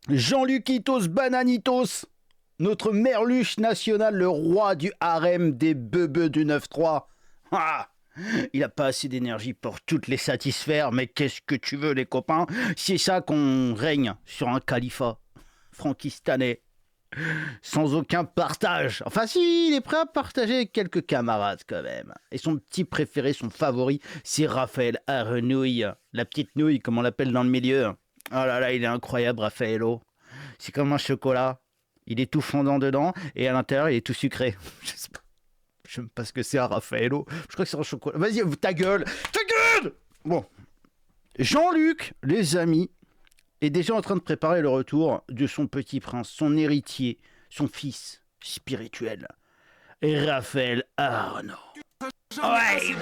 Jean-Lucitos Bananitos, notre merluche national, le roi du harem des beubeux du 9-3. Ah, il a pas assez d'énergie pour toutes les satisfaire, mais qu'est-ce que tu veux les copains? C'est ça qu'on règne sur un califat frankistanais, sans aucun partage. Enfin si, il est prêt à partager avec quelques camarades quand même. Et son petit préféré, son favori, c'est Raphaël Arenouille, la petite nouille comme on l'appelle dans le milieu. Oh là là, il est incroyable Raffaello. C'est comme un chocolat. Il est tout fondant dedans et à l'intérieur il est tout sucré. Je sais même pas ce que c'est un Raffaello. Je crois que c'est un chocolat. Vas-y, ta gueule. Ta gueule. Bon. Jean-Luc, les amis, est déjà en train de préparer le retour de son petit prince, son héritier, son fils spirituel, Raphaël Arnaud. Ouais.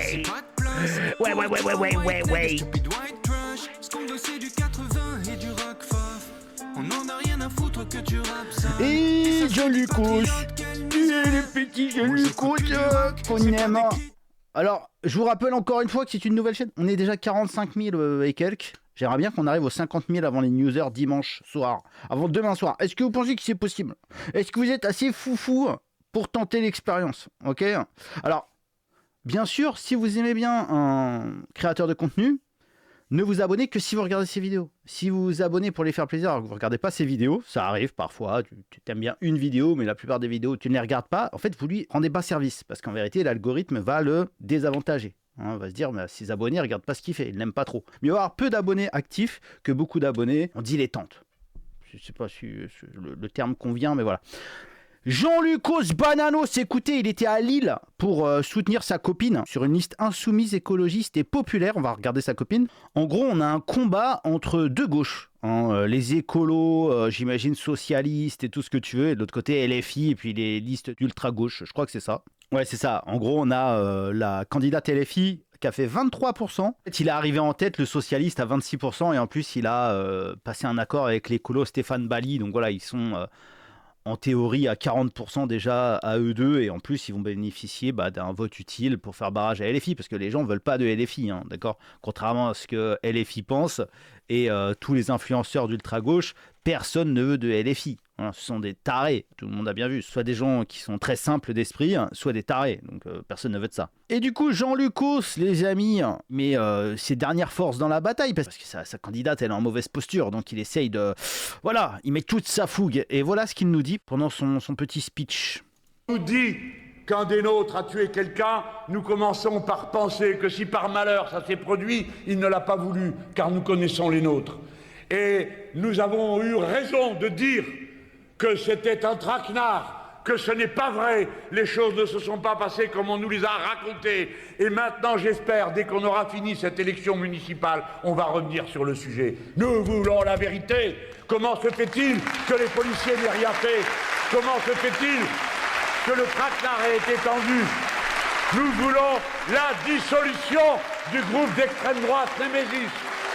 Et Jean-Lucas, tu es le petit Jean-Lucas qu'on aime. Alors, je vous rappelle encore une fois que c'est une nouvelle chaîne. On est déjà 45 000 et quelques. J'aimerais bien qu'on arrive aux 50 000 avant les newsers dimanche soir, avant demain soir. Est-ce que vous pensez que c'est possible? Est-ce que vous êtes assez foufou pour tenter l'expérience? Ok. Alors, bien sûr, si vous aimez bien un créateur de contenu, ne vous abonnez que si vous regardez ses vidéos. Si vous vous abonnez pour les faire plaisir alors que vous ne regardez pas ses vidéos, ça arrive parfois, tu aimes bien une vidéo, mais la plupart des vidéos, tu ne les regardes pas, en fait, vous lui rendez pas service. Parce qu'en vérité, l'algorithme va le désavantager. On va se dire, mais ses abonnés ne regardent pas ce qu'il fait, ils n'aiment pas trop. Mieux avoir peu d'abonnés actifs que beaucoup d'abonnés en dilettantes. Je ne sais pas si le terme convient, mais voilà. Jean-Lucas Bananos, écoutez, il était à Lille pour soutenir sa copine sur une liste insoumise, écologiste et populaire. On va regarder sa copine. En gros, on a un combat entre deux gauches. Les écolos, j'imagine socialistes et tout ce que tu veux. Et de l'autre côté, LFI et puis les listes d'ultra-gauche. Je crois que c'est ça. Ouais, c'est ça. En gros, on a la candidate LFI qui a fait 23%. En fait, il est arrivé en tête, le socialiste, à 26%. Et en plus, il a passé un accord avec l'écolo Stéphane Bally. Donc voilà, ils sont... en théorie à 40% déjà à eux deux, et en plus ils vont bénéficier d'un vote utile pour faire barrage à LFI, parce que les gens ne veulent pas de LFI, hein, d'accord, contrairement à ce que LFI pense, et tous les influenceurs d'ultra-gauche, personne ne veut de LFI. Voilà, ce sont des tarés, tout le monde a bien vu, soit des gens qui sont très simples d'esprit, soit des tarés, donc personne ne veut de ça. Et du coup, Jean-Lucas, les amis, met ses dernières forces dans la bataille, parce que sa candidate, elle est en mauvaise posture, donc il essaye de... Voilà, il met toute sa fougue, et voilà ce qu'il nous dit pendant son petit speech. Il nous dit qu'un des nôtres a tué quelqu'un, nous commençons par penser que si par malheur ça s'est produit, il ne l'a pas voulu, car nous connaissons les nôtres. Et nous avons eu raison de dire que c'était un traquenard, que ce n'est pas vrai, les choses ne se sont pas passées comme on nous les a racontées. Et maintenant, j'espère, dès qu'on aura fini cette élection municipale, on va revenir sur le sujet. Nous voulons la vérité. Comment se fait-il que les policiers n'aient rien fait? Comment se fait-il que le traquenard ait été tendu? Nous voulons la dissolution du groupe d'extrême droite Némésis.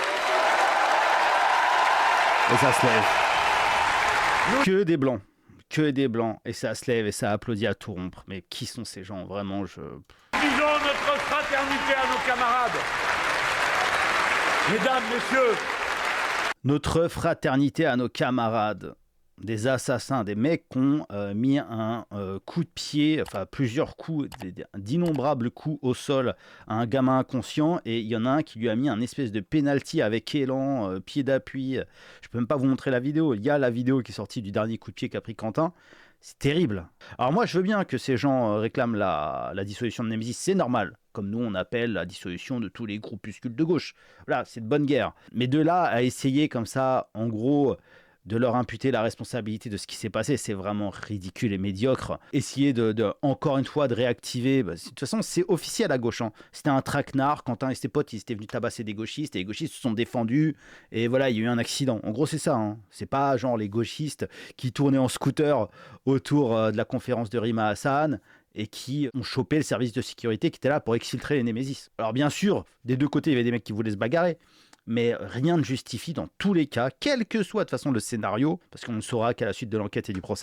Et ça se lève. Que des blancs. Que des blancs. Et ça se lève et ça applaudit à tout rompre. Mais qui sont ces gens? Vraiment, Disons notre fraternité à nos camarades. Mesdames, messieurs. Notre fraternité à nos camarades. Des assassins, des mecs qui ont mis un coup de pied, enfin plusieurs coups, d'innombrables coups au sol à un gamin inconscient, et il y en a un qui lui a mis un espèce de penalty avec élan, pied d'appui. Je peux même pas vous montrer la vidéo. Il y a la vidéo qui est sortie du dernier coup de pied qu'a pris Quentin. C'est terrible. Alors moi je veux bien que ces gens réclament la dissolution de Némésis, c'est normal. Comme nous on appelle la dissolution de tous les groupuscules de gauche. Voilà, c'est de bonne guerre. Mais de là à essayer comme ça, en gros... de leur imputer la responsabilité de ce qui s'est passé, c'est vraiment ridicule et médiocre. Essayer encore une fois de réactiver, de toute façon c'est officiel à gauche, hein. C'était un traquenard, Quentin et ses potes ils étaient venus tabasser des gauchistes et les gauchistes se sont défendus et voilà, il y a eu un accident. En gros c'est ça, hein. C'est pas genre les gauchistes qui tournaient en scooter autour de la conférence de Rima Hassan et qui ont chopé le service de sécurité qui était là pour exfiltrer les Némésis. Alors bien sûr, des deux côtés il y avait des mecs qui voulaient se bagarrer, mais rien ne justifie dans tous les cas, quel que soit de toute façon le scénario, parce qu'on ne saura qu'à la suite de l'enquête et du procès,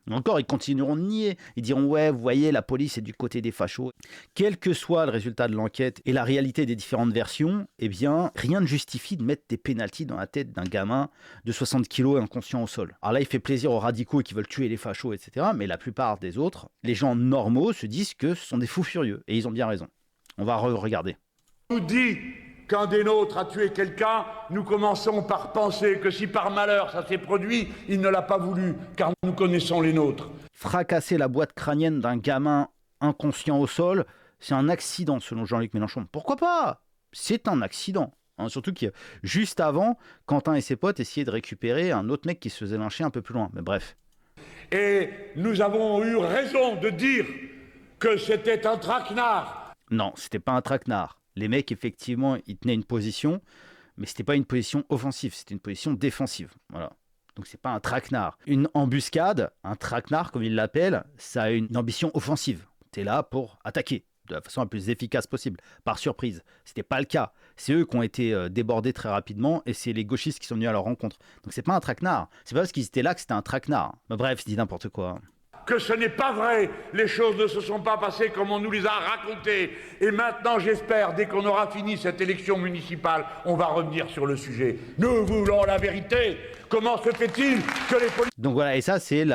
Encore, ils continueront de nier. Ils diront ouais, vous voyez, la police est du côté des fachos. Quel que soit le résultat de l'enquête et la réalité des différentes versions, eh bien, rien ne justifie de mettre des pénaltys dans la tête d'un gamin de 60 kilos inconscient au sol. Alors là, il fait plaisir aux radicaux qui veulent tuer les fachos, etc. Mais la plupart des autres, les gens normaux, se disent que ce sont des fous furieux. Et ils ont bien raison. On va regarder. On nous dit qu'un des nôtres a tué quelqu'un, nous commençons par penser que si par malheur ça s'est produit, il ne l'a pas voulu, car nous connaissons les nôtres. Fracasser la boîte crânienne d'un gamin inconscient au sol, c'est un accident selon Jean-Luc Mélenchon. Pourquoi pas ? C'est un accident. Surtout que juste avant, Quentin et ses potes essayaient de récupérer un autre mec qui se faisait lyncher un peu plus loin. Mais bref. Et nous avons eu raison de dire que c'était un traquenard. Non, c'était pas un traquenard. Les mecs, effectivement, ils tenaient une position, mais c'était pas une position offensive, c'était une position défensive. Voilà. Donc c'est pas un traquenard. Une embuscade, un traquenard comme ils l'appellent, ça a une ambition offensive. T'es là pour attaquer de la façon la plus efficace possible, par surprise. C'était pas le cas. C'est eux qui ont été débordés très rapidement et c'est les gauchistes qui sont venus à leur rencontre. Donc c'est pas un traquenard. C'est pas parce qu'ils étaient là que c'était un traquenard. Mais bref, je dis n'importe quoi. Que ce n'est pas vrai, les choses ne se sont pas passées comme on nous les a racontées. Et maintenant, j'espère, dès qu'on aura fini cette élection municipale, on va revenir sur le sujet. Nous voulons la vérité. Comment se fait-il que les policiers... Donc voilà, et ça, c'est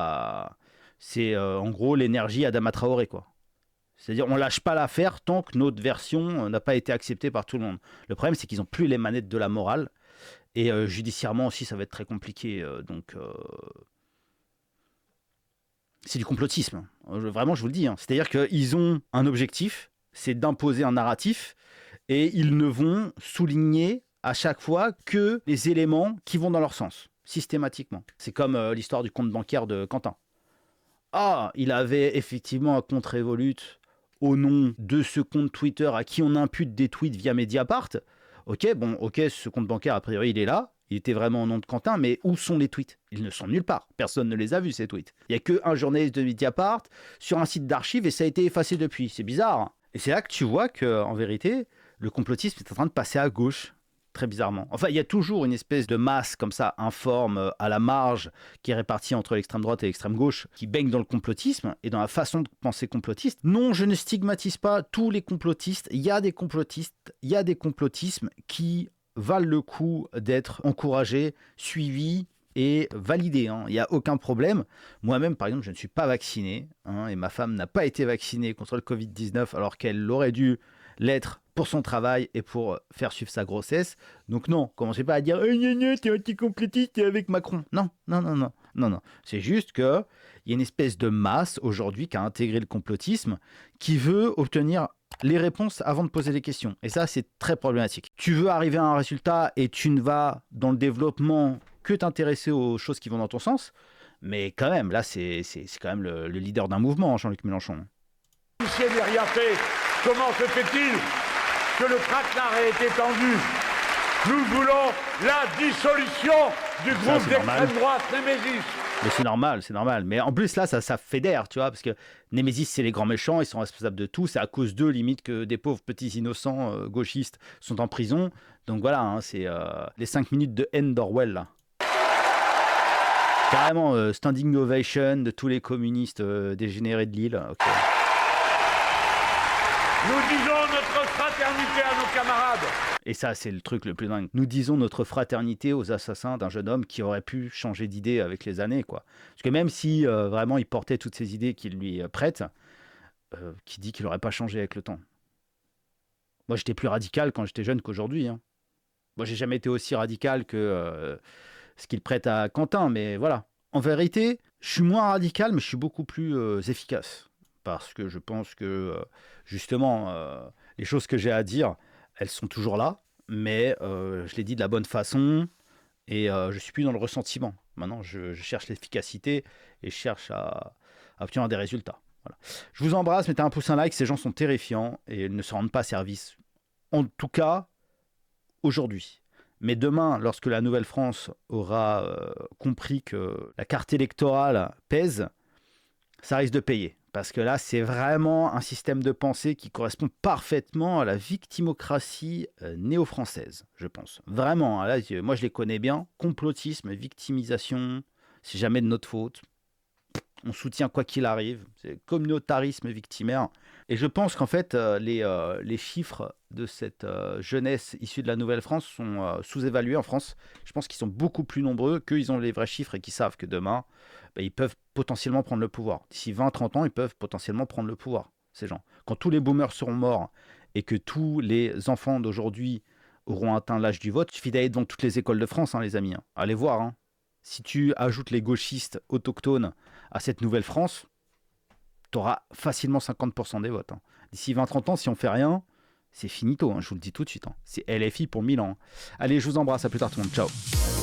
en gros l'énergie Adama Traoré, quoi. C'est-à-dire, on lâche pas l'affaire tant que notre version n'a pas été acceptée par tout le monde. Le problème, c'est qu'ils n'ont plus les manettes de la morale. Et judiciairement aussi, ça va être très compliqué. C'est du complotisme. Vraiment, je vous le dis. C'est-à-dire qu'ils ont un objectif, c'est d'imposer un narratif, et ils ne vont souligner à chaque fois que les éléments qui vont dans leur sens, systématiquement. C'est comme l'histoire du compte bancaire de Quentin. Ah, il avait effectivement un compte Revolut au nom de ce compte Twitter à qui on impute des tweets via Mediapart. Ok, ce compte bancaire, a priori, il est là. Il était vraiment au nom de Quentin, mais où sont les tweets ? Ils ne sont nulle part. Personne ne les a vus, ces tweets. Il n'y a qu'un journaliste de Mediapart sur un site d'archives et ça a été effacé depuis. C'est bizarre. Et c'est là que tu vois qu'en vérité, le complotisme est en train de passer à gauche, très bizarrement. Enfin, il y a toujours une espèce de masse comme ça, informe, à la marge, qui est répartie entre l'extrême droite et l'extrême gauche, qui baigne dans le complotisme et dans la façon de penser complotiste. Non, je ne stigmatise pas tous les complotistes. Il y a des complotistes, il y a des complotismes qui valent le coup d'être encouragés, suivis et validés. Il n'y a aucun problème. Moi-même, par exemple, je ne suis pas vacciné et ma femme n'a pas été vaccinée contre le Covid-19 alors qu'elle aurait dû l'être pour son travail et pour faire suivre sa grossesse. Donc non, commencez pas à dire « t'es anti-complotiste, t'es avec Macron ». Non. C'est juste qu'il y a une espèce de masse aujourd'hui qui a intégré le complotisme qui veut obtenir les réponses avant de poser les questions. Et ça, c'est très problématique. Tu veux arriver à un résultat et tu ne vas dans le développement que t'intéresser aux choses qui vont dans ton sens. Mais quand même, là, c'est quand même le leader d'un mouvement, Jean-Luc Mélenchon. policiers n'aient rien fait. Comment se fait-il que le traquenard ait été tendu ? Nous voulons la dissolution du groupe d'extrême droite Némésis. Mais c'est normal. Mais en plus, là, ça fédère, tu vois, parce que Némésis, c'est les grands méchants, ils sont responsables de tout. C'est à cause d'eux, limite, que des pauvres petits innocents gauchistes sont en prison. Donc voilà, c'est les 5 minutes de haine d'Orwell, là. Carrément, standing ovation de tous les communistes dégénérés de Lille. Okay. Nous disons notre fraternité à nos camarades. Et ça, c'est le truc le plus dingue. Nous disons notre fraternité aux assassins d'un jeune homme qui aurait pu changer d'idée avec les années, quoi. Parce que même si vraiment il portait toutes ces idées qu'il lui prête, qui dit qu'il n'aurait pas changé avec le temps. Moi, j'étais plus radical quand j'étais jeune qu'aujourd'hui. Moi, j'ai jamais été aussi radical que ce qu'il prête à Quentin, mais voilà. En vérité, je suis moins radical, mais je suis beaucoup plus efficace. Parce que je pense que, justement, les choses que j'ai à dire, elles sont toujours là, mais je les dis de la bonne façon et je suis plus dans le ressentiment. Maintenant, je cherche l'efficacité et je cherche à obtenir des résultats. Voilà. Je vous embrasse, mettez un pouce, un like, ces gens sont terrifiants et ils ne se rendent pas service. En tout cas, aujourd'hui. Mais demain, lorsque la Nouvelle-France aura compris que la carte électorale pèse, ça risque de payer. Parce que là, c'est vraiment un système de pensée qui correspond parfaitement à la victimocratie néo-française, je pense. Vraiment, là, moi je les connais bien. Complotisme, victimisation, c'est jamais de notre faute. On soutient quoi qu'il arrive. C'est communautarisme victimaire. Et je pense qu'en fait, les chiffres de cette jeunesse issue de la Nouvelle-France sont sous-évalués en France. Je pense qu'ils sont beaucoup plus nombreux, qu'ils ont les vrais chiffres et qu'ils savent que demain, ils peuvent potentiellement prendre le pouvoir. D'ici 20-30 ans, ils peuvent potentiellement prendre le pouvoir, ces gens. Quand tous les boomers seront morts et que tous les enfants d'aujourd'hui auront atteint l'âge du vote, il suffit d'aller devant toutes les écoles de France, les amis. Allez voir. Si tu ajoutes les gauchistes autochtones à cette nouvelle France, tu auras facilement 50% des votes. D'ici 20-30 ans, si on fait rien, c'est finito, je vous le dis tout de suite. C'est LFI pour 1000 ans. Allez, je vous embrasse, à plus tard tout le monde, ciao.